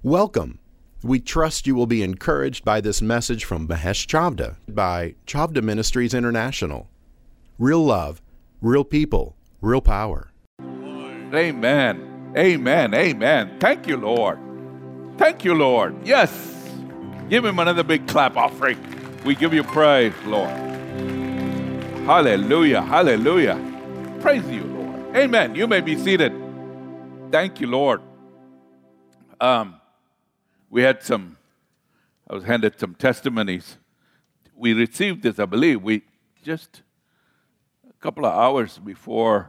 Welcome. We trust you will be encouraged by this message from Mahesh Chavda by Chavda Ministries International. Real love, real people, real power. Amen. Amen. Amen. Thank you, Lord. Thank you, Lord. Yes. Give him another big clap offering. We give you praise, Lord. Hallelujah. Hallelujah. Praise you, Lord. Amen. You may be seated. Thank you, Lord. I was handed some testimonies. We received this, I believe, just a couple of hours before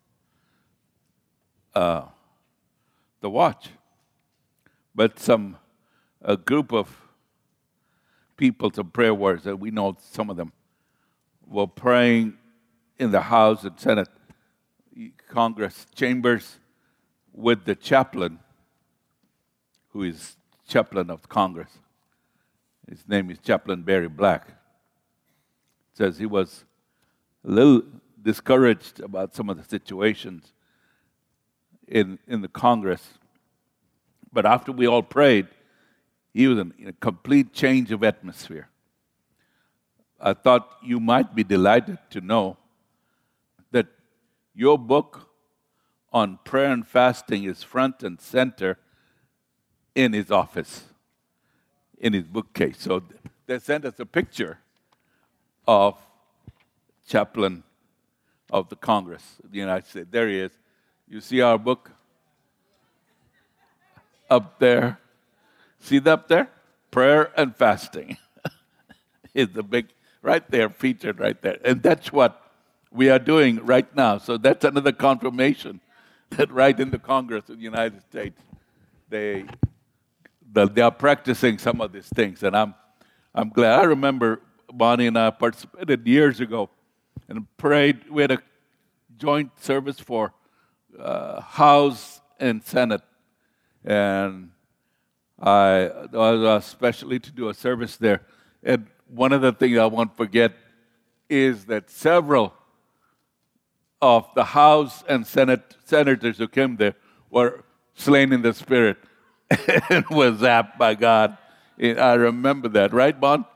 the watch. But a group of people, some prayer warriors, that we know some of them, were praying in the House and Senate Congress chambers with the chaplain, who is chaplain of Congress. His name is Chaplain Barry Black. It says he was a little discouraged about some of the situations in the Congress. But after we all prayed, he was in a complete change of atmosphere. I thought you might be delighted to know that your book on prayer and fasting is front and center in his office, in his bookcase. So they sent us a picture of chaplain of the Congress of the United States. There he is. You see our book up there? See that up there? Prayer and fasting is the big, right there, featured right there. And that's what we are doing right now. So that's another confirmation that right in the Congress of the United States, they are practicing some of these things. And I'm glad. I remember Bonnie and I participated years ago and prayed. We had a joint service for House and Senate. And I was especially to do a service there. And one of the things I won't forget is that several of the House and Senate senators who came there were slain in the Spirit and was zapped by God. I remember that, right, Bon?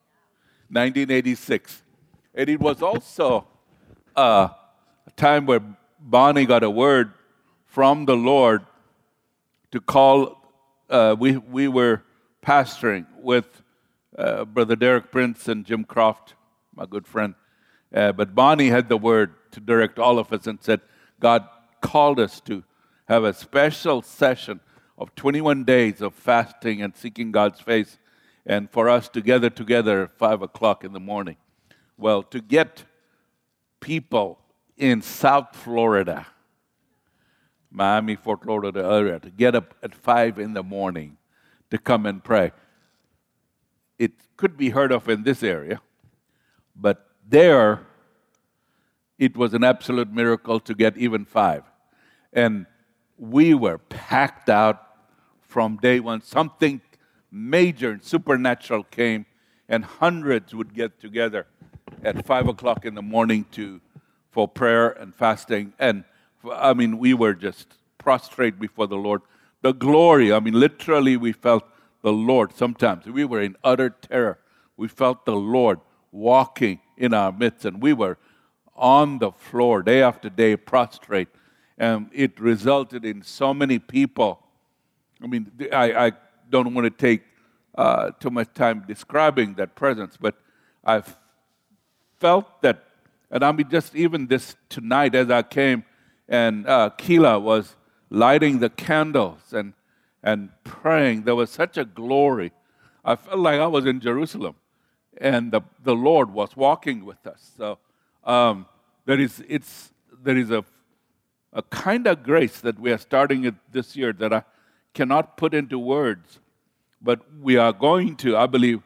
1986. And it was also a time where Bonnie got a word from the Lord to call. We were pastoring with Brother Derek Prince and Jim Croft, my good friend. But Bonnie had the word to direct all of us and said, God called us to have a special session of 21 days of fasting and seeking God's face, and for us to gather together at 5 o'clock in the morning. Well, to get people in South Florida, Miami, Fort Lauderdale area, to get up at 5 in the morning to come and pray. It could be heard of in this area, but there it was an absolute miracle to get even 5. And we were packed out from day one. Something major and supernatural came, and hundreds would get together at 5 o'clock in the morning for prayer and fasting. And I mean, we were just prostrate before the Lord. The glory, I mean, literally we felt the Lord. Sometimes we were in utter terror. We felt the Lord walking in our midst, and we were on the floor day after day, prostrate. And it resulted in so many people. I mean, I don't want to take too much time describing that presence, but I felt that, and I mean, just even this tonight as I came, and Keela was lighting the candles and praying. There was such a glory. I felt like I was in Jerusalem, and the Lord was walking with us. So there is a kind of grace that we are starting it this year that I cannot put into words, but we are going to, I believe,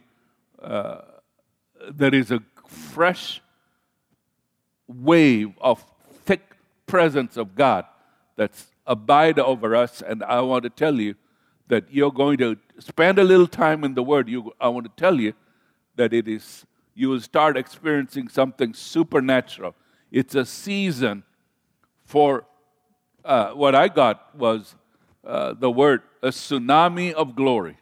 there is a fresh wave of thick presence of God that's abide over us, and I want to tell you that you're going to spend a little time in the Word. I want to tell you that you will start experiencing something supernatural. It's a season for what I got was the word, a tsunami of glory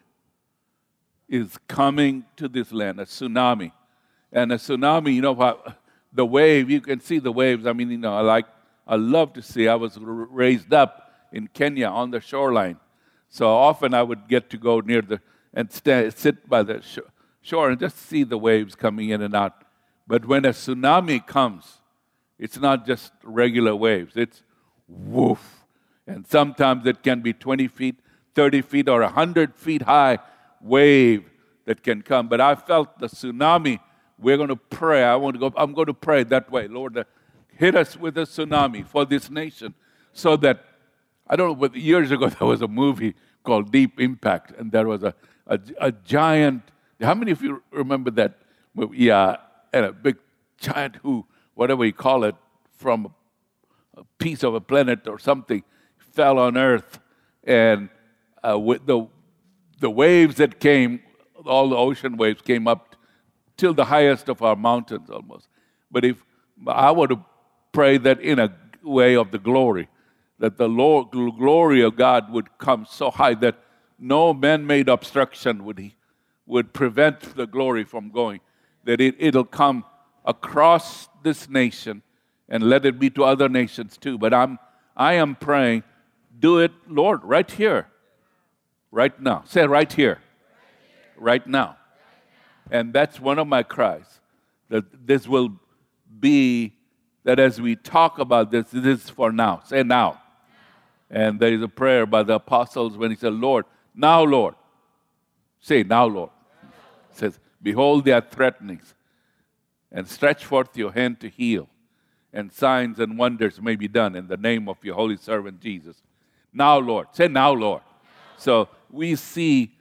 is coming to this land, a tsunami. And a tsunami, the wave, you can see the waves. I mean, I love to see. I was raised up in Kenya on the shoreline. So often I would get to go near and sit by the shore and just see the waves coming in and out. But when a tsunami comes, it's not just regular waves. It's woof. And sometimes it can be 20 feet, 30 feet, or 100 feet high wave that can come. But I felt the tsunami. We're going to pray. I'm going to pray that way. Lord, hit us with a tsunami for this nation so that, I don't know, but years ago there was a movie called Deep Impact, and there was a giant, how many of you remember that movie? Yeah, and a big giant whatever you call it, from a piece of a planet or something, fell on Earth, and with the waves that came, all the ocean waves came up till the highest of our mountains almost. But if I were to pray that in a way of the glory, that the glory of God would come so high that no man-made obstruction would prevent the glory from going, that it'll come across this nation and let it be to other nations too. But I am praying, do it, Lord, right here, right now. Say right here, right now. And that's one of my cries, that this will be, that as we talk about this is for now. Say now. And there is a prayer by the apostles when he said, Lord, now, Lord. Say, now, Lord. It says, behold their threatenings, and stretch forth your hand to heal, and signs and wonders may be done in the name of your holy servant Jesus. Now, Lord. Say, now, Lord. So we see,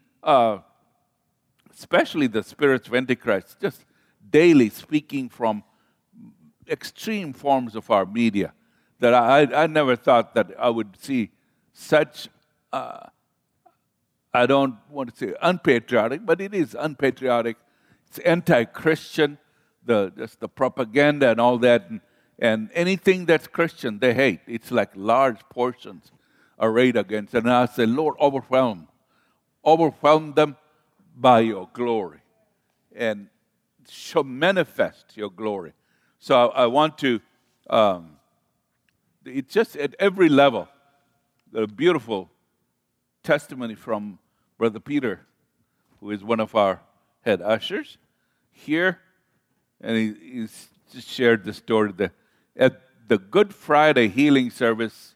especially the spirits of Antichrist, just daily speaking from extreme forms of our media, that I never thought that I would see such, I don't want to say unpatriotic, but it is unpatriotic. It's anti-Christian, just the propaganda and all that, and anything that's Christian, they hate. It's like large portions are arrayed against. And I say, Lord, overwhelm them by your glory, and manifest your glory. So I want to, it's just at every level, the beautiful testimony from Brother Peter, who is one of our head ushers here, and he's just shared the story that at the Good Friday healing service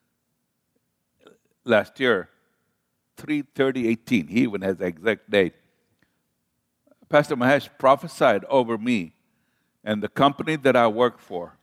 last year, 3/30/18, he even has the exact date, Pastor Mahesh prophesied over me and the company that I work for.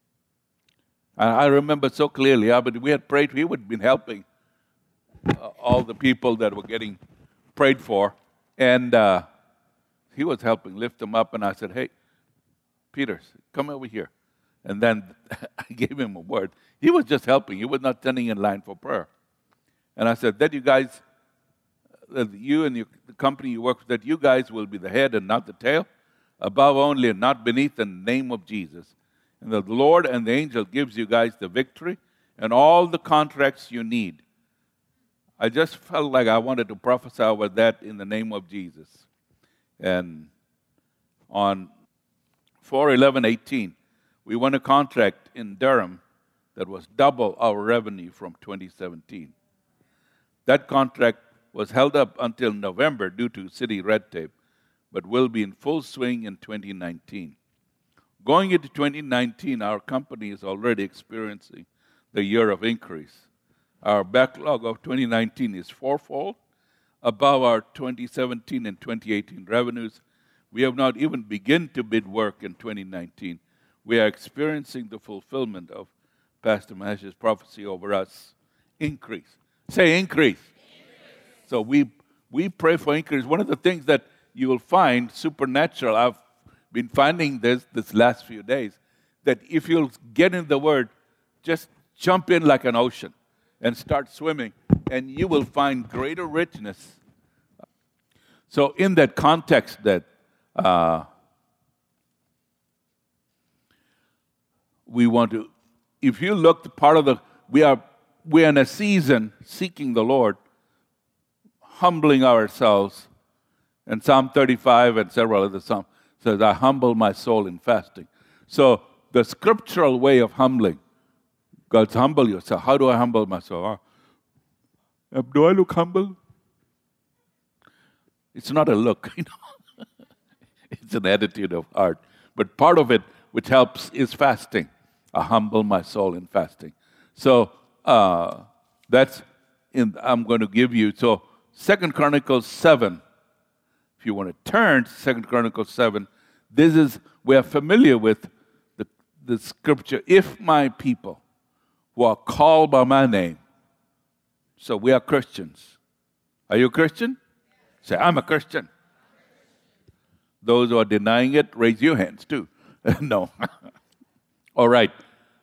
I remember so clearly, but we had prayed, he would have been helping all the people that were getting prayed for, and he was helping lift them up, and I said, hey, Peter, come over here. And then I gave him a word. He was just helping. He was not standing in line for prayer. And I said, that you guys, you and the company you work with, that you guys will be the head and not the tail, above only and not beneath, in the name of Jesus. And the Lord and the angel gives you guys the victory and all the contracts you need. I just felt like I wanted to prophesy over that in the name of Jesus. And on 4/11/18, we won a contract in Durham that was double our revenue from 2017. That contract was held up until November due to city red tape, but will be in full swing in 2019. Going into 2019, our company is already experiencing the year of increase. Our backlog of 2019 is fourfold above our 2017 and 2018 revenues. We have not even begun to bid work in 2019. We are experiencing the fulfillment of Pastor Mahesh's prophecy over us. Increase. Say increase. So we pray for increase. One of the things that you will find supernatural, I've been finding this last few days, that if you'll get in the Word, just jump in like an ocean and start swimming, and you will find greater richness. So in that context that we want to, if you look, we are we're in a season seeking the Lord, humbling ourselves. And Psalm 35 and several other Psalms says, I humble my soul in fasting. So the scriptural way of humbling, God's humble yourself. How do I humble myself? Do I look humble? It's not a look, It's an attitude of heart. But part of it, which helps, is fasting. I humble my soul in fasting. So I'm going to give you. So 2 Chronicles 7. If you want to turn to 2 Chronicles 7, we are familiar with the scripture. If my people who are called by my name. So we are Christians. Are you a Christian? Say, I'm a Christian. Those who are denying it, raise your hands too. No. All right.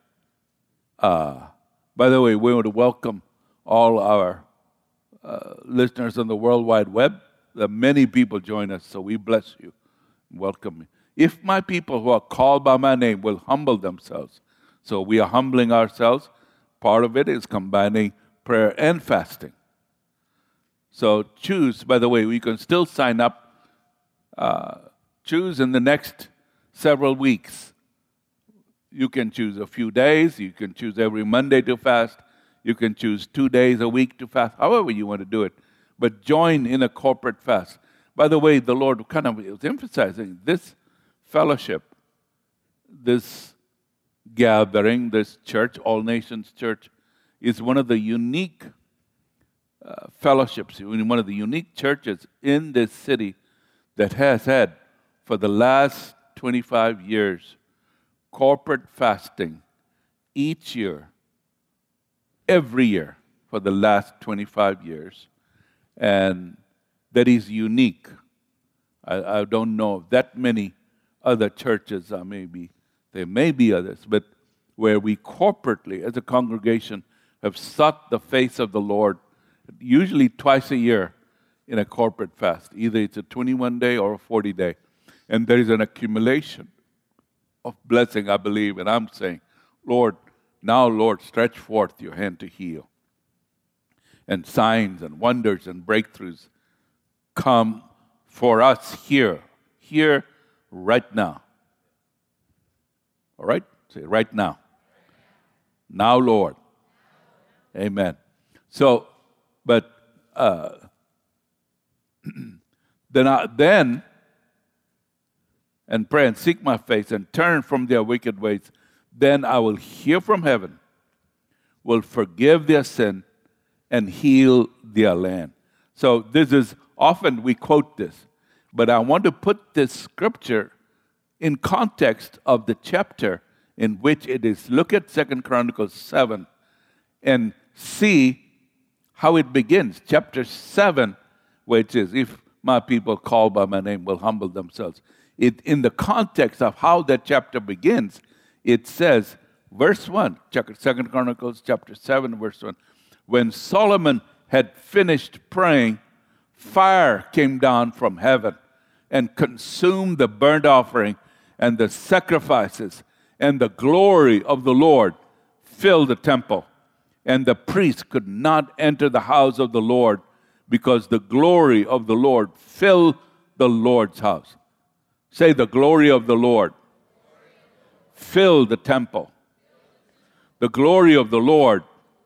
By the way, we want to welcome all our listeners on the World Wide Web. Many people join us, so we bless you. Welcome. If my people who are called by my name will humble themselves. So we are humbling ourselves. Part of it is combining prayer and fasting. So choose, by the way, we can still sign up. Choose in the next several weeks. You can choose a few days. You can choose every Monday to fast. You can choose 2 days a week to fast, however you want to do it. But join in a corporate fast. By the way, the Lord kind of was emphasizing this fellowship, this gathering, this church, All Nations Church, is one of the unique fellowships, one of the unique churches in this city that has had, for the last 25 years, corporate fasting each year, every year, for the last 25 years. And that is unique. I don't know that many other churches, there may be others, but where we corporately, as a congregation, have sought the face of the Lord, usually twice a year in a corporate fast. Either it's a 21-day or a 40-day. And there is an accumulation of blessing, I believe. And I'm saying, Lord, stretch forth your hand to heal. And signs and wonders and breakthroughs come for us here, right now. All right? Say, right now. Now, Lord. Amen. So, but then and pray and seek my face and turn from their wicked ways, then I will hear from heaven, will forgive their sin, and heal their land. So this is, often we quote this, but I want to put this scripture in context of the chapter in which it is. Look at 2 Chronicles 7 and see how it begins. Chapter 7, which is, if my people called by my name will humble themselves. In the context of how that chapter begins, it says, verse 1, 2 Chronicles chapter 7, verse 1, when Solomon had finished praying, fire came down from heaven and consumed the burnt offering and the sacrifices, and the glory of the Lord filled the temple. And the priests could not enter the house of the Lord because the glory of the Lord filled the Lord's house. Say, the glory of the Lord filled the temple. The glory of the Lord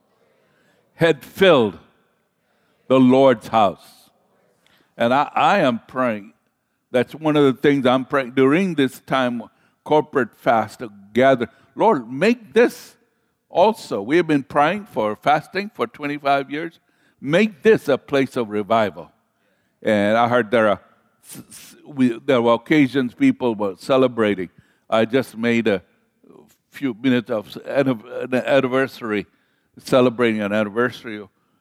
had filled the Lord's house. And I am praying. That's one of the things I'm praying during this time, corporate fast, to gather. Lord, make this also. We have been praying for fasting for 25 years. Make this a place of revival. And I heard there were occasions people were celebrating. I just made a few minutes of an anniversary, celebrating an anniversary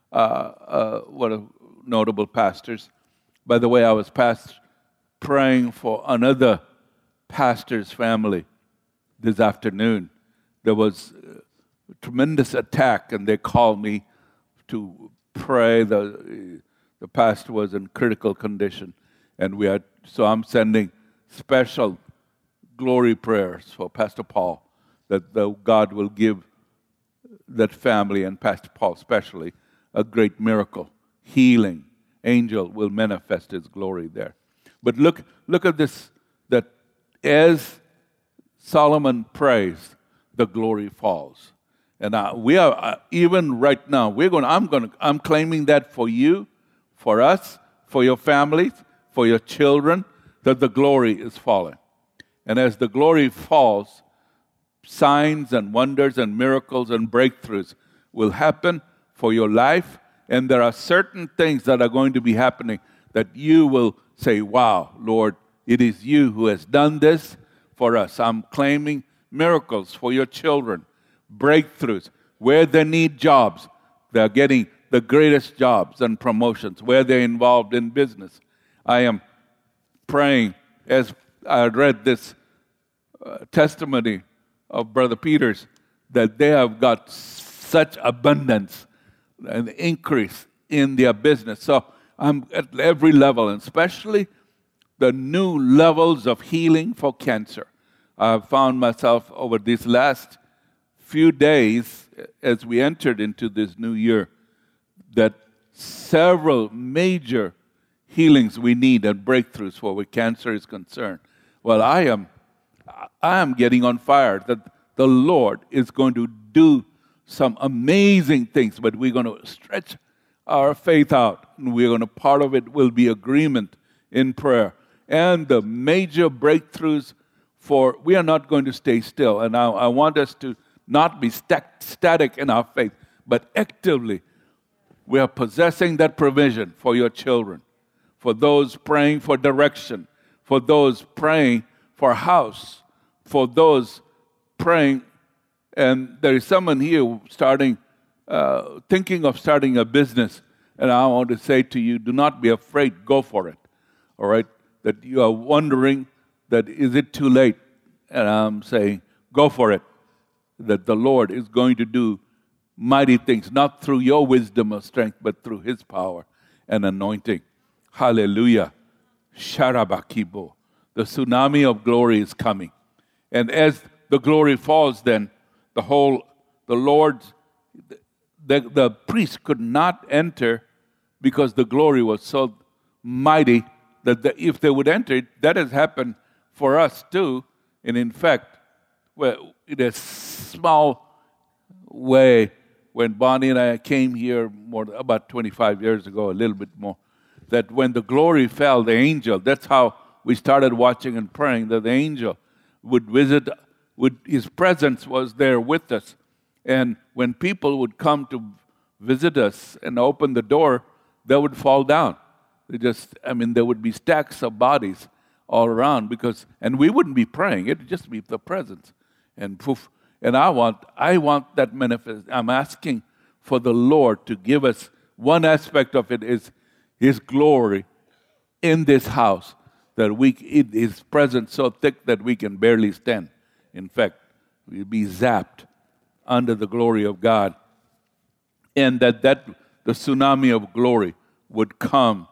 of one of notable pastors. By the way, I was praying for another pastor's family this afternoon. There was a tremendous attack, and they called me to pray. The pastor was in critical condition, and so I'm sending special glory prayers for Pastor Paul, that God will give that family and Pastor Paul especially a great miracle, healing. Angel will manifest his glory there. But look at this, that as Solomon prays, the glory falls. And we are even right now. I'm claiming that for you, for us, for your families, for your children, that the glory is falling. And as the glory falls, signs and wonders and miracles and breakthroughs will happen for your life. And there are certain things that are going to be happening that you will say, wow, Lord, it is you who has done this for us. I'm claiming miracles for your children, breakthroughs. Where they need jobs, they're getting the greatest jobs and promotions. Where they're involved in business, I am praying, as I read this testimony of Brother Peters, that they have got such abundance and increase in their business. So I'm at every level, and especially the new levels of healing for cancer. I've found myself over these last few days, as we entered into this new year, that several major healings we need and breakthroughs for where cancer is concerned. Well, I am getting on fire that the Lord is going to do some amazing things, but we're going to stretch our faith out, and part of it will be agreement in prayer. And the major breakthroughs we are not going to stay still. And I want us to not be static in our faith, but actively we are possessing that provision for your children, for those praying for direction, for those praying for a house, for those praying. And there is someone here thinking of starting a business. And I want to say to you, do not be afraid, go for it. All right? That you are wondering that is it too late? And I'm saying, go for it. That the Lord is going to do mighty things, not through your wisdom or strength, but through His power and anointing. Hallelujah. Sharabakibo. The tsunami of glory is coming. And as the glory falls, then the priest could not enter because the glory was so mighty that if they would enter it, that has happened for us too. And in fact, in a small way, when Bonnie and I came here about 25 years ago, a little bit more, that when the glory fell, the angel, that's how we started watching and praying, that the angel would visit, his presence was there with us. And when people would come to visit us and open the door, they would fall down. There would be stacks of bodies all around and we wouldn't be praying. It would just be the presence. And poof. And I want that manifest. I'm asking for the Lord to give us one aspect of it is His glory in this house, that His presence so thick that we can barely stand. In fact, we'll be zapped under the glory of God. And that the tsunami of glory would come.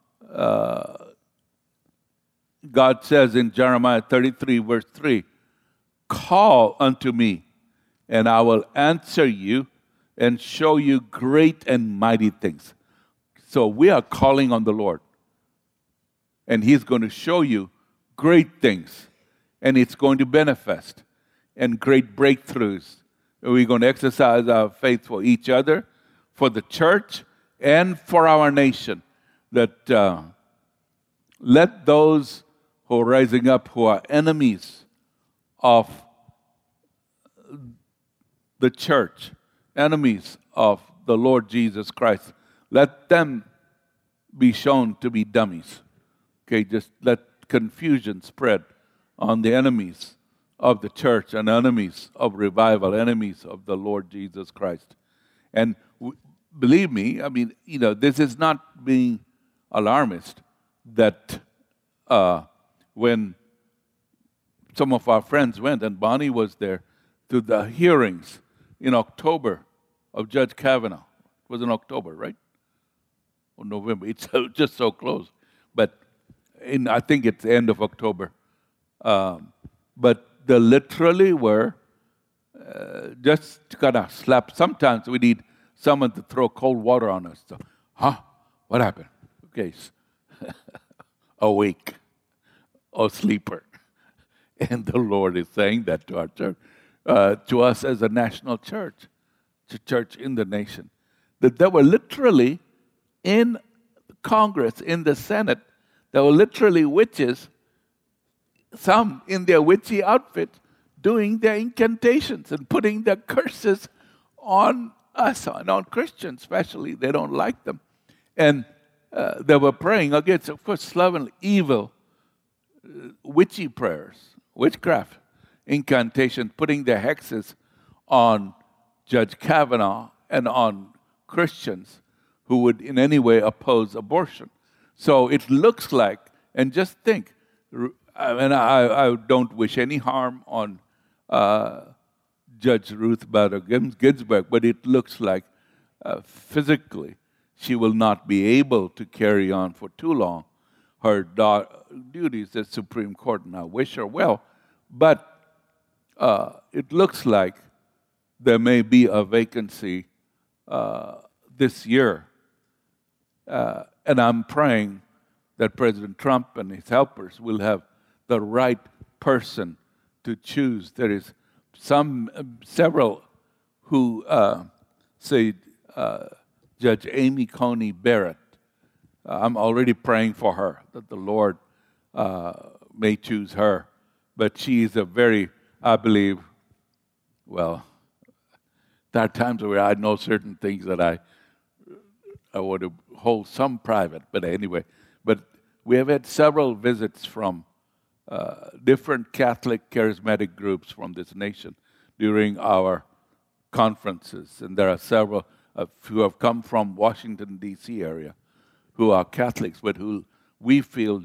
God says in Jeremiah 33, verse 3, call unto me, and I will answer you and show you great and mighty things. So we are calling on the Lord, and He's going to show you great things, and it's going to manifest, and great breakthroughs. We're going to exercise our faith for each other, for the church, and for our nation, that let those who are rising up, who are enemies of the church, enemies of the Lord Jesus Christ, let them be shown to be dummies. Okay, just let confusion spread on the enemies of the church and enemies of revival, enemies of the Lord Jesus Christ. And believe me, this is not being alarmist, that when some of our friends went, and Bonnie was there, to the hearings in October of Judge Kavanaugh. It was in October, right? Or November. It's just so close. But I think it's the end of October. But they literally were just to kind of slap. Sometimes we need someone to throw cold water on us. So, what happened? Okay, awake, or sleeper. And the Lord is saying that to our church, to us as a national church, church in the nation, that there were literally in Congress, in the Senate, there were literally witches, some in their witchy outfits, doing their incantations and putting their curses on us, and on Christians especially. They don't like them. And they were praying against, of course, slovenly, evil, witchy prayers, witchcraft, incantations, putting their hexes on Judge Kavanaugh and on Christians who would in any way oppose abortion. So it looks like, and just think, and I don't wish any harm on Judge Ruth Bader Ginsburg, but it looks like physically she will not be able to carry on for too long her duties as Supreme Court, and I wish her well. But it looks like there may be a vacancy this year. And I'm praying that President Trump and his helpers will have the right person to choose. There is several who say Judge Amy Coney Barrett. I'm already praying for her, that the Lord may choose her. But she is a very, I believe, well, there are times where I know certain things that I want to hold some private, but anyway. But we have had several visits from different Catholic charismatic groups from this nation during our conferences. And there are several who have come from Washington, D.C. area, who are Catholics, but who we feel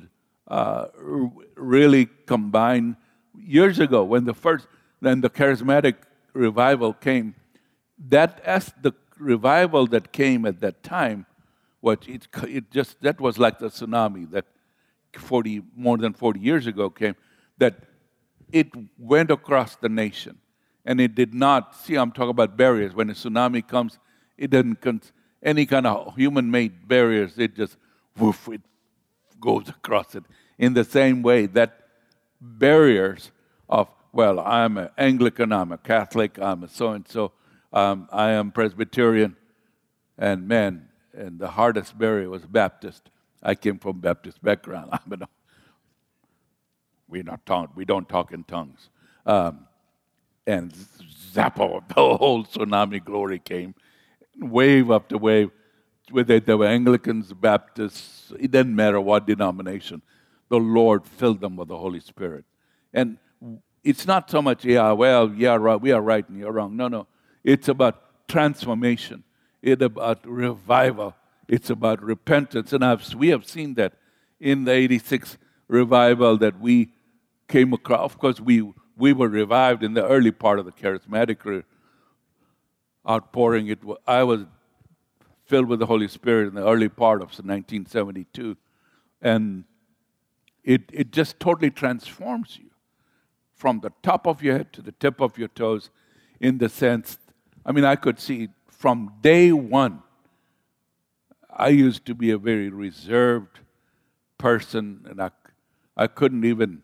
really combine. Years ago, when the charismatic revival came, as the revival that came at that time, that was like the tsunami that more than 40 years ago came, that it went across the nation. And it did not, I'm talking about barriers. When a tsunami comes, it doesn't, any kind of human-made barriers, it just, it goes across it. In the same way that barriers of, well, I'm an Anglican, I'm a Catholic, I'm a so-and-so, I am Presbyterian, and the hardest barrier was Baptist. I came from Baptist background. We don't talk in tongues. And zappo, the whole tsunami glory came, wave after wave. Whether they were Anglicans, Baptists, it didn't matter what denomination. The Lord filled them with the Holy Spirit. And it's not so much, right, we are right and you're wrong. No. It's about transformation. It's about revival. It's about repentance. And we have seen that in the 86 revival that we came across. Of course, we were revived in the early part of the charismatic outpouring. I was filled with the Holy Spirit in the early part of 1972. And it just totally transforms you from the top of your head to the tip of your toes, in the sense, I could see from day one, I used to be a very reserved person, and I couldn't even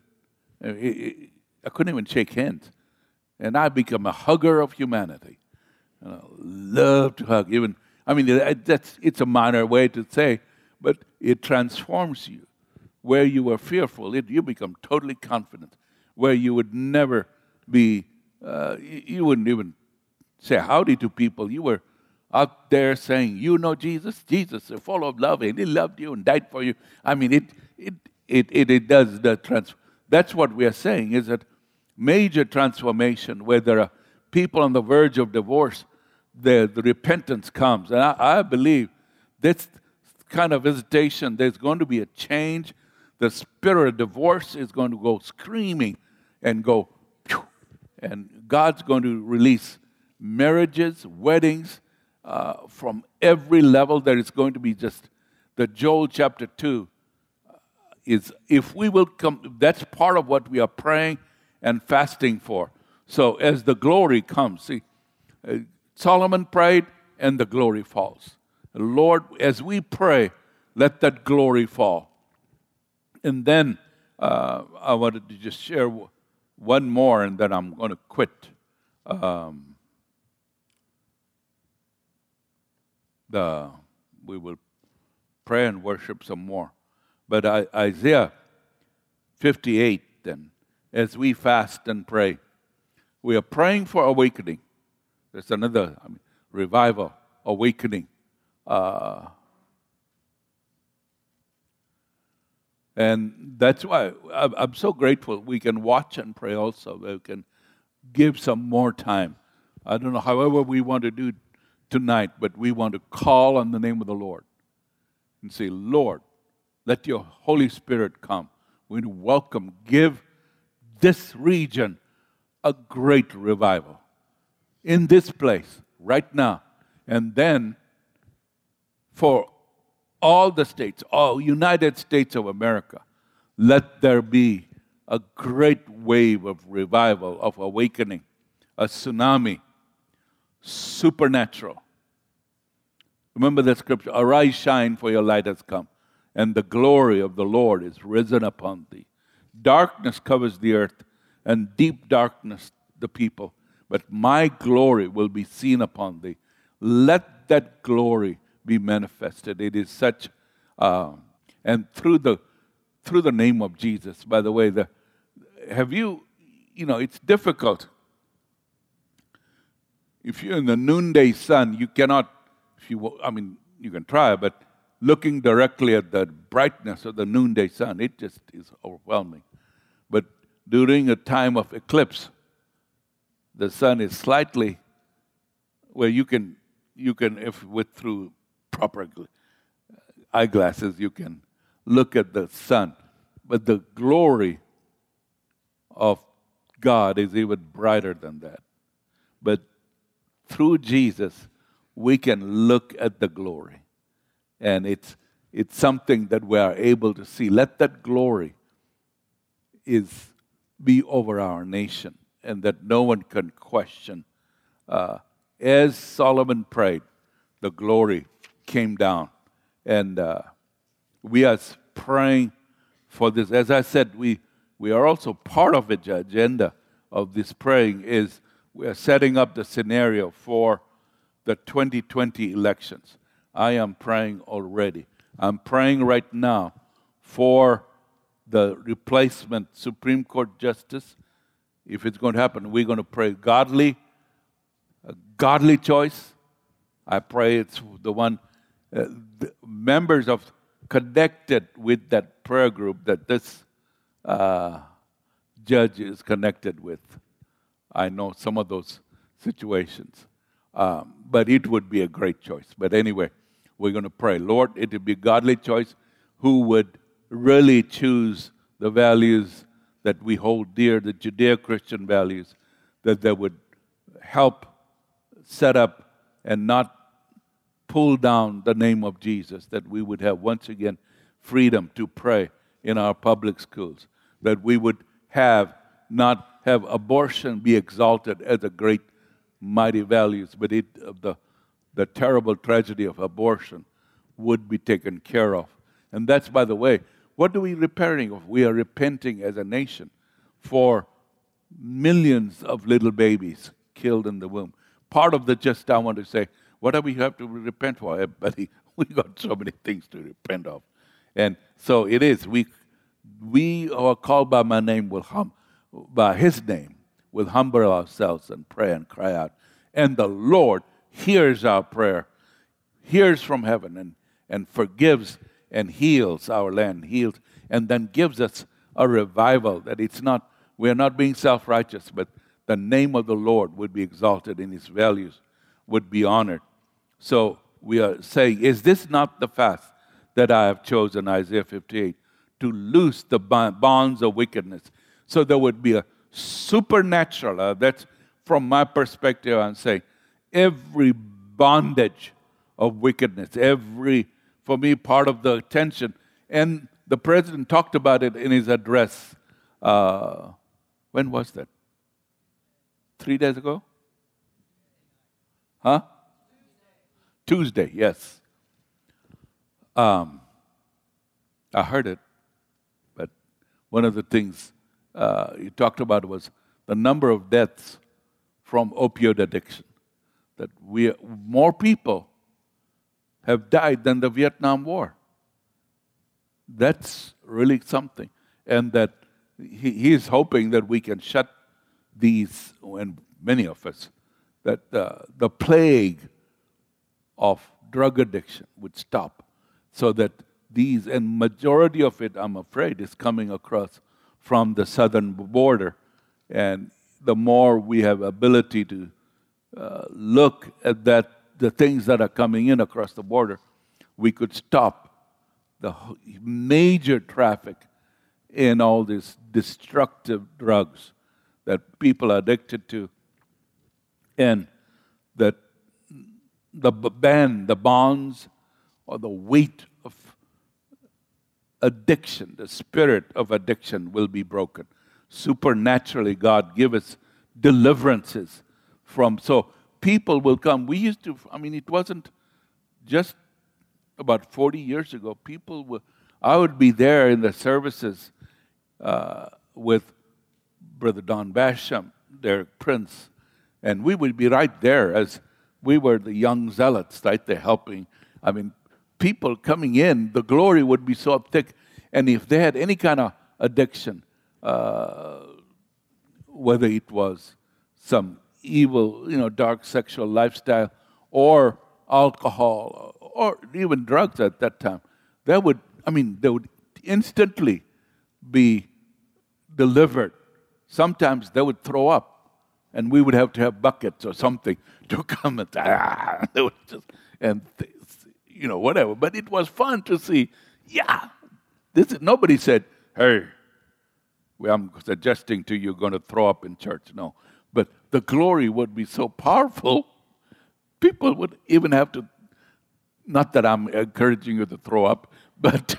shake hands. And I become a hugger of humanity. And I love to hug. It's a minor way to say, but it transforms you. Where you were fearful, you become totally confident. Where you would never be, you wouldn't even say howdy to people. You were out there saying, you know Jesus? Jesus is full of love, and He loved you and died for you. It does the that's what we are saying, is that major transformation where there are people on the verge of divorce, the repentance comes. And I believe this kind of visitation, there's going to be a change. The spirit of divorce is going to go screaming and go, phew, and God's going to release marriages, weddings, from every level. There is going to be just the Joel chapter 2 is, if we will come, that's part of what we are praying and fasting for, So as the glory comes, see, Solomon prayed and the glory falls. Lord, as we pray, let that glory fall. And then I wanted to just share one more, and then I'm going to quit. We will pray and worship some more. But Isaiah 58, then, as we fast and pray, we are praying for awakening. There's another revival, awakening. And that's why I'm so grateful we can watch and pray also. We can give some more time. I don't know, however we want to do tonight, but we want to call on the name of the Lord and say, Lord, let your Holy Spirit come. We welcome, give this region a great revival in this place right now. And then for all the states, all United States of America, let there be a great wave of revival, of awakening, a tsunami, supernatural. Remember the scripture, arise, shine, for your light has come, and the glory of the Lord is risen upon thee. Darkness covers the earth, and deep darkness the people, but my glory will be seen upon thee. Let that glory be manifested. It is such, and through the name of Jesus. By the way, it's difficult. If you're in the noonday sun, you cannot. You can try, but looking directly at the brightness of the noonday sun, it just is overwhelming. But during a time of eclipse, the sun is slightly where you can, if through proper eyeglasses, you can look at the sun. But the glory of God is even brighter than that. But through Jesus, we can look at the glory. And it's something that we are able to see. Let that glory be over our nation, and that no one can question. As Solomon prayed, the glory came down. And we are praying for this. As I said, we are also part of the agenda of this praying is we are setting up the scenario for the 2020 elections. I am praying already. I'm praying right now for the replacement Supreme Court justice. If it's going to happen, we're going to pray a godly choice. I pray it's the one, the members of connected with that prayer group that this judge is connected with. I know some of those situations. But it would be a great choice. But anyway, we're going to pray. Lord, it would be a godly choice who would really choose the values that we hold dear, the Judeo-Christian values, that they would help set up and not pull down the name of Jesus, that we would have once again freedom to pray in our public schools, that we would not have abortion be exalted as a great mighty values, but the terrible tragedy of abortion would be taken care of. And that's, by the way, what are we repenting of? We are repenting as a nation for millions of little babies killed in the womb. Part of I want to say, what do we have to repent for? Everybody, we got so many things to repent of. And so it is, we are called by my name, by his name, will humble ourselves and pray and cry out. And the Lord hears our prayer, hears from heaven, and forgives and heals our land, and then gives us a revival that we're not being self-righteous, but the name of the Lord would be exalted and his values would be honored. So we are saying, is this not the fast that I have chosen, Isaiah 58, to loose the bonds of wickedness? So there would be a supernatural, that's from my perspective, I'm saying, every bondage of wickedness, for me, part of the tension. And the president talked about it in his address. When was that? 3 days ago? Huh? Tuesday, yes. I heard it, but one of the things you talked about was the number of deaths from opioid addiction. That more people have died than the Vietnam War. That's really something. And that he is hoping that we can shut these, and many of us, that the plague of drug addiction would stop, so that these, and majority of it, I'm afraid, is coming across from the southern border. And the more we have ability to look at that, the things that are coming in across the border, we could stop the major traffic in all these destructive drugs that people are addicted to, and that the bonds, or the weight of addiction, the spirit of addiction will be broken. Supernaturally, God give us deliverances from, so people will come. We used to, it wasn't just about 40 years ago, I would be there in the services with Brother Don Basham, their prince, and we would be right there as we were the young zealots, right there helping. People coming in, the glory would be so thick, and if they had any kind of addiction, whether it was some evil, dark sexual lifestyle, or alcohol, or even drugs at that time, they would instantly be delivered. Sometimes they would throw up, and we would have to have buckets or something to come and they would just, whatever. But it was fun to see. Yeah, nobody said, "Hey, I'm suggesting to you, you're going to throw up in church." No, but the glory would be so powerful. People would even have to. Not that I'm encouraging you to throw up, but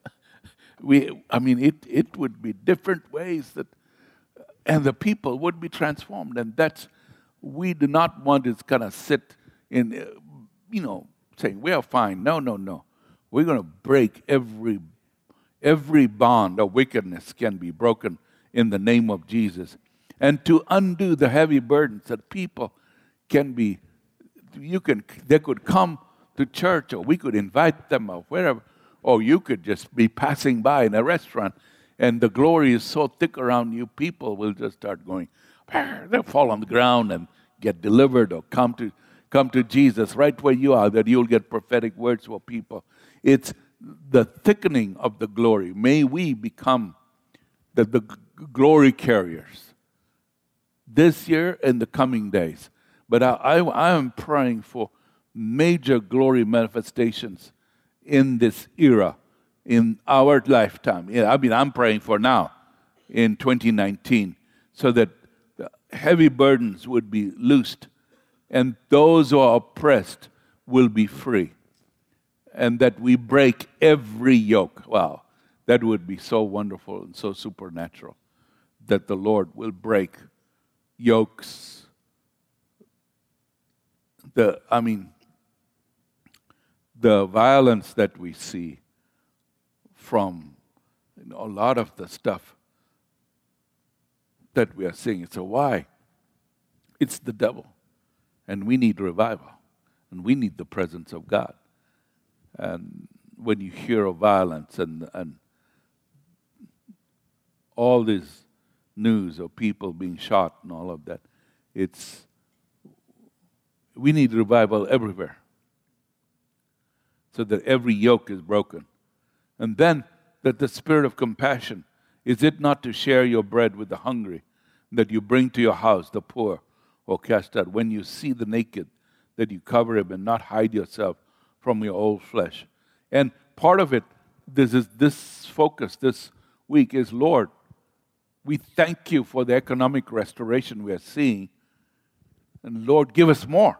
it would be different ways that, and the people would be transformed. And we do not want to kind of sit in, saying, we are fine. No. We're going to break every bond of wickedness can be broken in the name of Jesus. And to undo the heavy burdens that people can be, they could come to church, or we could invite them, or wherever, or you could just be passing by in a restaurant, and the glory is so thick around you, people will just start going, they'll fall on the ground and get delivered, or come to Jesus right where you are, that you'll get prophetic words for people. It's the thickening of the glory. May we become the glory carriers this year and the coming days. But I am praying for major glory manifestations in this era, in our lifetime. I'm praying for now, in 2019, so that the heavy burdens would be loosed, and those who are oppressed will be free, and that we break every yoke. Wow, that would be so wonderful and so supernatural, that the Lord will break yokes. The violence that we see from a lot of the stuff that we are seeing. So why? It's the devil. And we need revival. And we need the presence of God. And when you hear of violence and all this news of people being shot and all of that, we need revival everywhere, so that every yoke is broken. And then that the spirit of compassion, is it not to share your bread with the hungry, that you bring to your house the poor or cast out? When you see the naked, that you cover him and not hide yourself from your old flesh. And part of it, this focus this week is, Lord, we thank you for the economic restoration we are seeing. And Lord, give us more.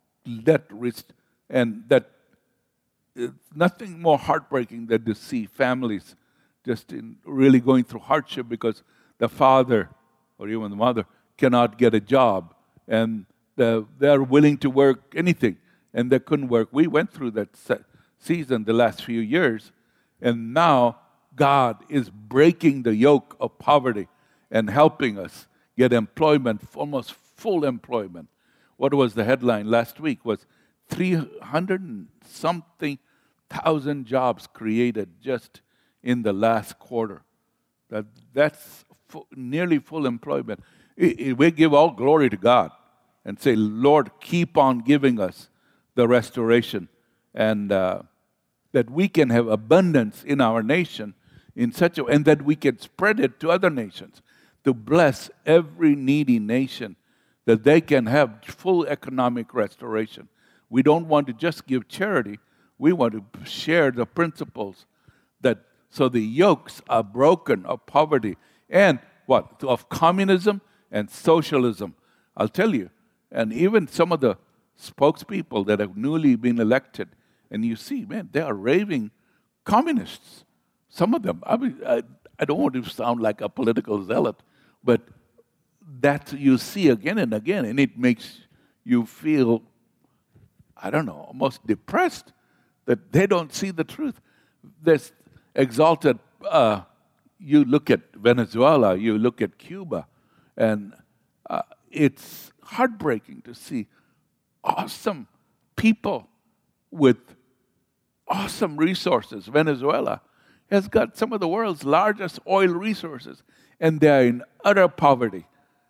Nothing more heartbreaking than to see families just really going through hardship because the father or even the mother cannot get a job, and they're willing to work anything, and they couldn't work. We went through that season the last few years, and now God is breaking the yoke of poverty and helping us get employment, almost full employment. What was the headline last week? Was 300 and something thousand jobs created just in the last quarter. That's nearly full employment. We give all glory to God and say, Lord, keep on giving us the restoration, and that we can have abundance in our nation in such a way, and that we can spread it to other nations, to bless every needy nation, that they can have full economic restoration. We don't want to just give charity. We want to share the principles that so the yokes are broken of poverty and what? Of communism and socialism. I'll tell you, and even some of the spokespeople that have newly been elected, and you see, man, they are raving communists. Some of them. I don't want to sound like a political zealot, but that you see again and again, and it makes you feel, I don't know, almost depressed that they don't see the truth. This exalted, you look at Venezuela, you look at Cuba, and it's heartbreaking to see awesome people with awesome resources. Venezuela has got some of the world's largest oil resources, and they're in utter poverty.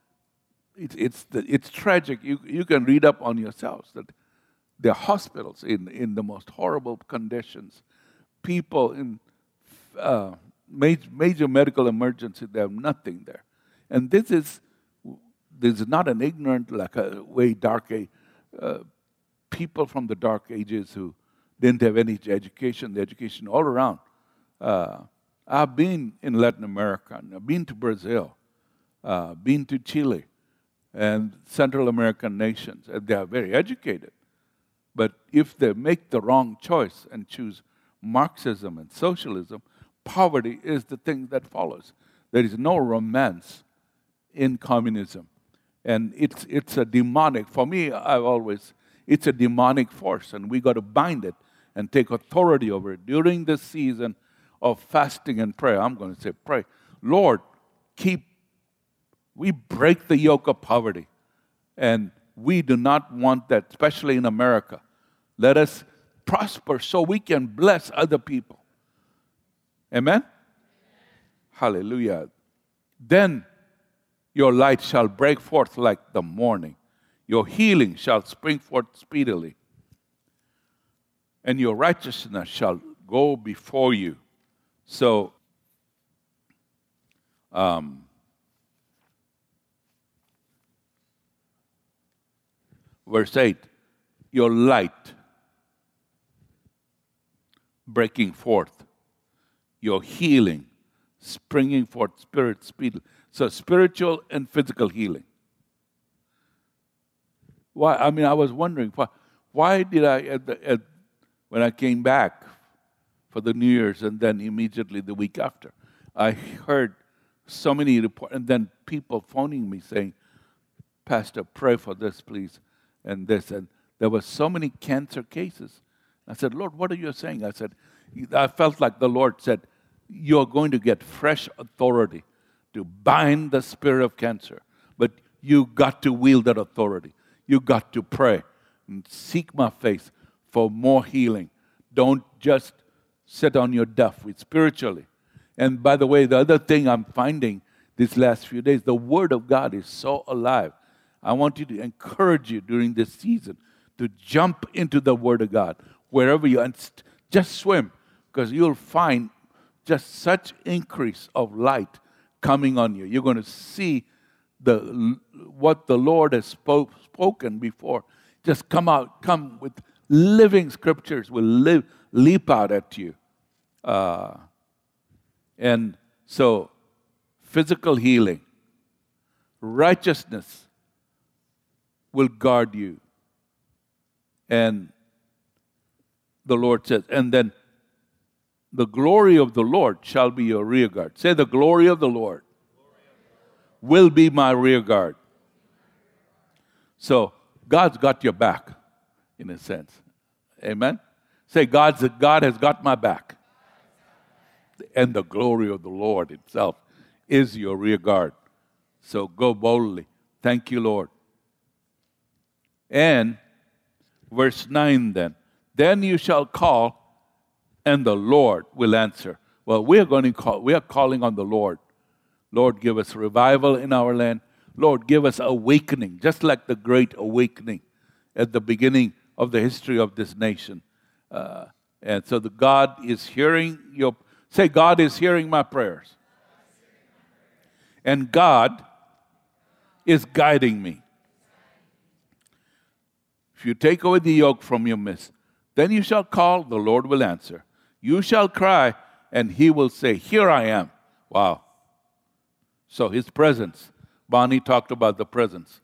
It's tragic. You can read up on yourselves that there are hospitals in the most horrible conditions. People in major medical emergency, they have nothing there. And this is not an ignorant, like a way dark age. People from the dark ages who didn't have any education, the education all around. I've been in Latin America, and I've been to Brazil, been to Chile, and Central American nations, and they are very educated. But if they make the wrong choice and choose Marxism and socialism, poverty is the thing that follows. There is no romance in communism. And it's a demonic, for me, it's a demonic force, and we got to bind it and take authority over it. During this season of fasting and prayer, I'm going to say, pray, Lord, we break the yoke of poverty. And we do not want that, especially in America. Let us prosper so we can bless other people. Amen? Hallelujah. Then your light shall break forth like the morning. Your healing shall spring forth speedily. And your righteousness shall go before you. So, verse 8, your light breaking forth, your healing springing forth spirit speedily. So spiritual and physical healing. Why? I mean, I was wondering, why did I, when I came back for the New Year's and then immediately the week after, I heard so many reports, and then people phoning me saying, Pastor, pray for this, please, and this. And there were so many cancer cases. I said, Lord, what are you saying? I felt like the Lord said, you're going to get fresh authority to bind the spirit of cancer. But you got to wield that authority. You got to pray and seek my face for more healing. Don't just sit on your duff spiritually. And by the way, the other thing I'm finding these last few days, the Word of God is so alive. I want you to encourage you during this season to jump into the Word of God wherever you are. Just swim, because you'll find just such increase of light coming on you. You're going to see what the Lord has spoken before. Just come with living scriptures will leap out at you. And so, physical healing, righteousness will guard you. And the Lord says, and then the glory of the Lord shall be your rear guard. Say, the glory of the Lord will be my rear guard. So God's got your back, in a sense. Amen? Say, God has got my back. And the glory of the Lord itself is your rear guard. So go boldly. Thank you, Lord. And verse 9 then. Then you shall call, and the Lord will answer. Well, we are calling on the Lord. Lord, give us revival in our land. Lord, give us awakening, just like the great awakening at the beginning of the history of this nation. And so God is hearing say, God is hearing my prayers. And God is guiding me. If you take away the yoke from your midst, then you shall call, the Lord will answer. You shall cry, and he will say, here I am. Wow. So his presence. Bonnie talked about the presence.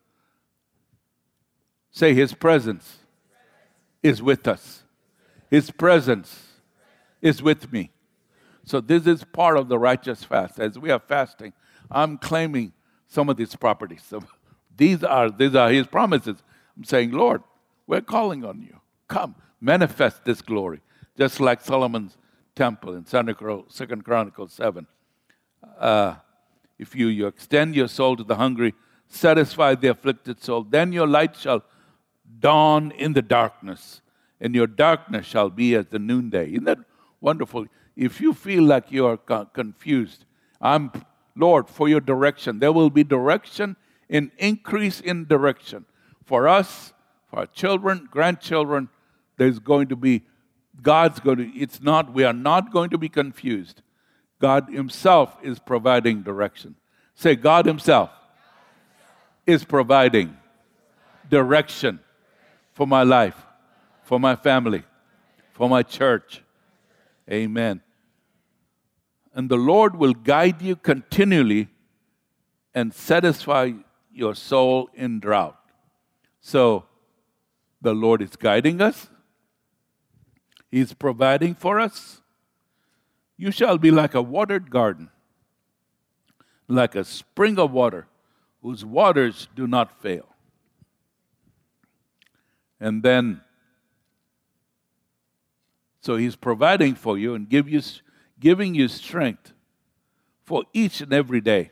Say, his presence is with us. His presence is with me. So this is part of the righteous fast. As we are fasting, I'm claiming some of these properties. So these are his promises. I'm saying, Lord, we're calling on you. Come, manifest this glory. Just like Solomon's temple in 2 Chronicles 7. If you extend your soul to the hungry, satisfy the afflicted soul, then your light shall dawn in the darkness, and your darkness shall be as the noonday. Isn't that wonderful? If you feel like you are confused, I'm, Lord, for your direction. There will be direction and increase in direction. For us, for our children, grandchildren, there's going to be, we are not going to be confused. God himself is providing direction. Say, God himself is providing direction for my life, for my family, for my church. Amen. And the Lord will guide you continually and satisfy your soul in drought. So, the Lord is guiding us. He's providing for us. You shall be like a watered garden, like a spring of water, whose waters do not fail. And then, so he's providing for you and giving you strength for each and every day.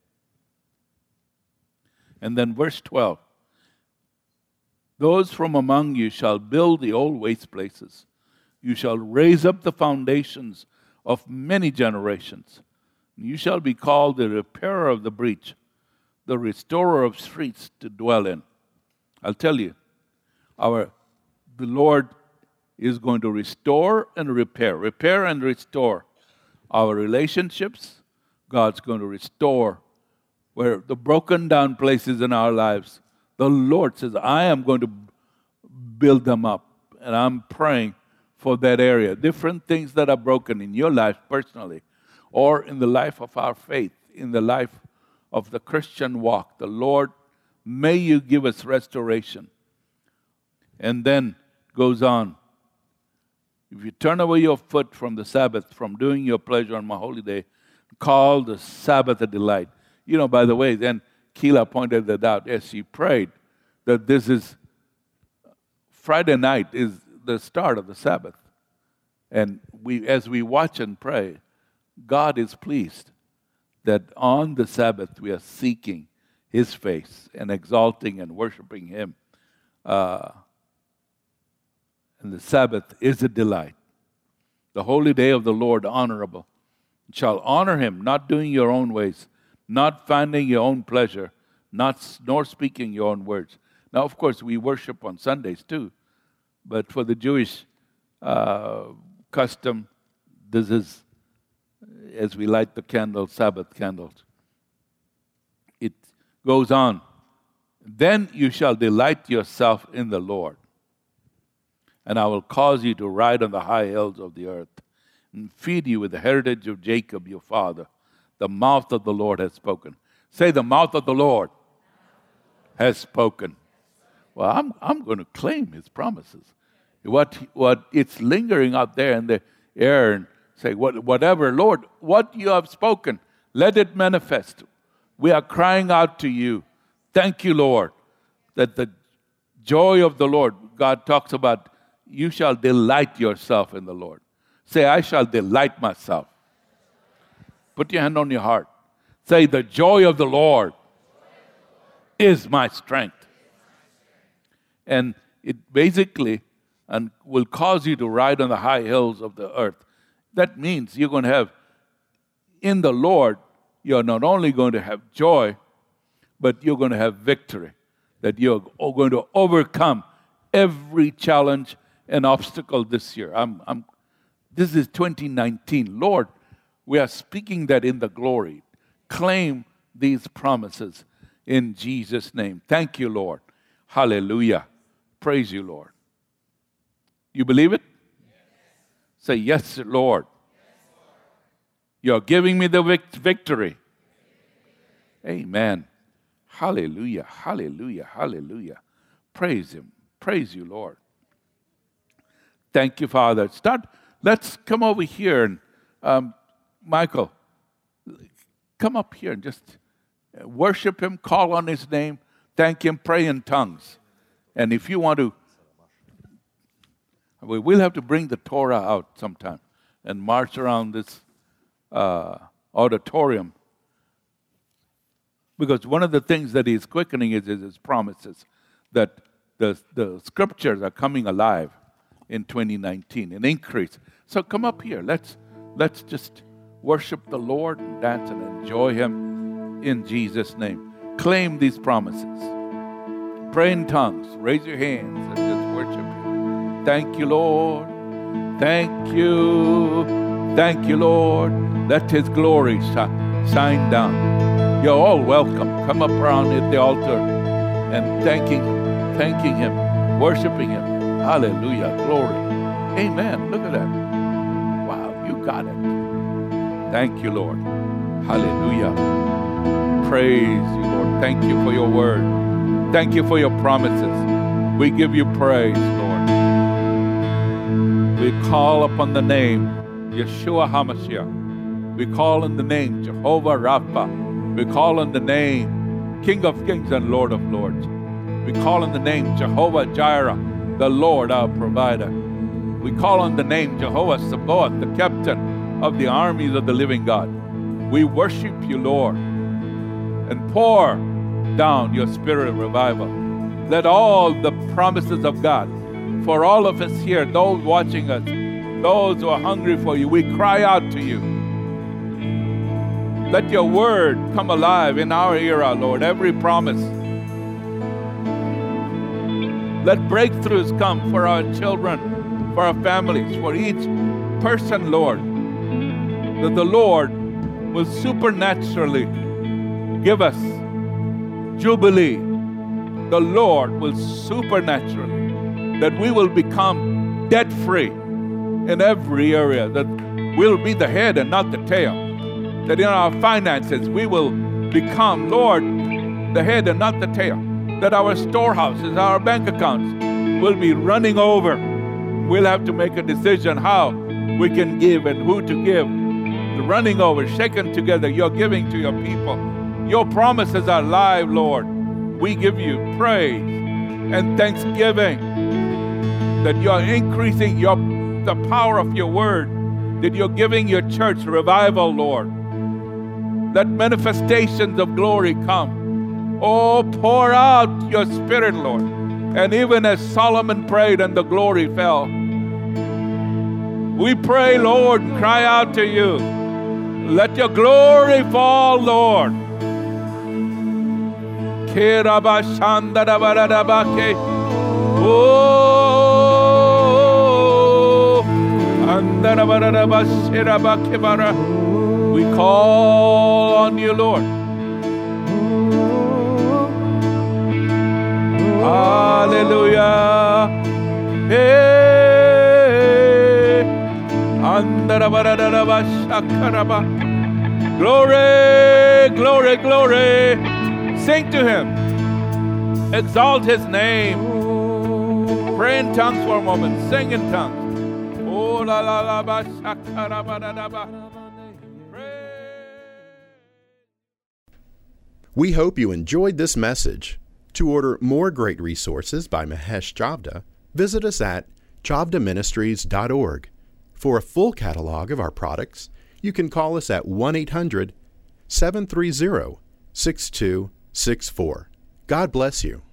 And then verse 12. Those from among you shall build the old waste places. You shall raise up the foundations of many generations. You shall be called the repairer of the breach, the restorer of streets to dwell in. I'll tell you, the Lord is going to restore and repair and restore our relationships. God's going to restore where the broken down places in our lives. The Lord says, I am going to build them up, and I'm praying for that area. Different things that are broken in your life personally, or in the life of our faith, in the life of the Christian walk. The Lord, may you give us restoration. And then goes on. If you turn away your foot from the Sabbath, from doing your pleasure on my holy day, call the Sabbath a delight. You know, by the way, then Keila pointed that out as she prayed, that this is, Friday night is the start of the Sabbath. And as we watch and pray, God is pleased that on the Sabbath we are seeking his face and exalting and worshiping him. And the Sabbath is a delight. The holy day of the Lord honorable. You shall honor him, not doing your own ways, not finding your own pleasure, nor speaking your own words. Now, of course, we worship on Sundays too. But for the Jewish custom, this is, as we light the candles, Sabbath candles. It goes on. Then you shall delight yourself in the Lord, and I will cause you to ride on the high hills of the earth, and feed you with the heritage of Jacob your father. The mouth of the Lord has spoken. Say, the mouth of the Lord has spoken. Well, I'm going to claim his promises. What it's lingering out there in the air, and say, whatever, Lord, what you have spoken, let it manifest. We are crying out to you. Thank you, Lord. that the joy of the Lord, God talks about, you shall delight yourself in the Lord. Say, I shall delight myself. Put your hand on your heart. Say, the joy of the Lord is my strength. And it basically will cause you to ride on the high hills of the earth. That means you're going to have, in the Lord, you're not only going to have joy, but you're going to have victory. That you're going to overcome every challenge and obstacle this year. This is 2019. Lord, we are speaking that in the glory. Claim these promises in Jesus' name. Thank you, Lord. Hallelujah. Praise you, Lord. You believe it? Yes. Say, yes, Lord. Yes, Lord. You're giving me the victory. Amen. Hallelujah, hallelujah, hallelujah. Praise Him. Praise you, Lord. Thank you, Father. Let's come over here and Michael, come up here and just worship Him, call on His name, thank Him, pray in tongues. And if you want to, we'll have to bring the Torah out sometime and march around this auditorium. Because one of the things that He's quickening is His promises, that the scriptures are coming alive in 2019, an increase. So come up here. Let's just worship the Lord and dance and enjoy Him in Jesus' name. Claim these promises. Pray in tongues. Raise your hands and just worship Him. Thank you, Lord. Thank you. Thank you, Lord. Let His glory shine down. You're all welcome. Come up around at the altar and thanking Him, worshiping Him. Hallelujah. Glory. Amen. Look at that. Wow, you got it. Thank you, Lord. Hallelujah. Praise you, Lord. Thank you for your word. Thank you for your promises. We give you praise, Lord. We call upon the name Yeshua HaMashiach. We call on the name Jehovah Rapha. We call on the name King of Kings and Lord of Lords. We call on the name Jehovah Jireh, the Lord our provider. We call on the name Jehovah Sabaoth, the captain of the armies of the living God. We worship you, Lord, and pour down your spirit of revival. Let all the promises of God, for all of us here, those watching us, those who are hungry for you, we cry out to you. Let your word come alive in our era, Lord, every promise. Let breakthroughs come for our children, for our families, for each person, Lord, that the Lord will supernaturally give us jubilee. The Lord will supernaturally, that we will become debt-free in every area, that we'll be the head and not the tail. That in our finances we will become, Lord, the head and not the tail. That our storehouses, our bank accounts will be running over. We'll have to make a decision how we can give and who to give. The running over, shaken together, you're giving to your people. Your promises are live, Lord. We give you praise and thanksgiving that you're increasing the power of your word, that you're giving your church revival, Lord. Let manifestations of glory come. Oh, pour out your spirit, Lord. And even as Solomon prayed and the glory fell, we pray, Lord, and cry out to you. Let your glory fall, Lord. We call on you, Lord. Hallelujah. Hey. Glory, glory, glory. Sing to Him. Exalt His name. Pray in tongues for a moment. Sing in tongues. Oh, la la la ba shakara ba da da ba. We hope you enjoyed this message. To order more great resources by Mahesh Chavda, visit us at chavdaministries.org. For a full catalog of our products, you can call us at 1-800-730-6264. God bless you.